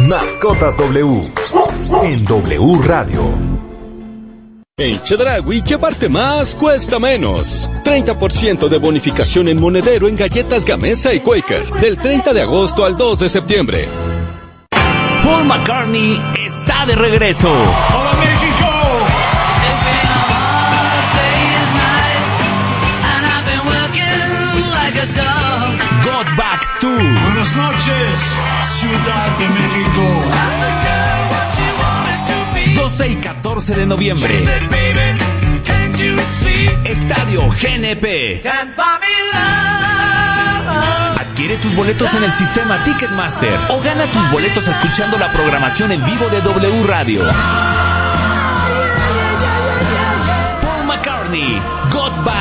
Mascotas W en W Radio. En Chedraui, llevarte más cuesta menos. 30% de bonificación en monedero en galletas Gamesa y Quaker, del 30 de agosto al 2 de septiembre. Paul McCartney está de regreso. ¡Hola, México! Got Back Tour. Buenas noches, Ciudad de México. 12 y 14 de noviembre. Estadio GNP. Adquiere tus boletos en el sistema Ticketmaster o gana tus boletos escuchando la programación en vivo de W Radio.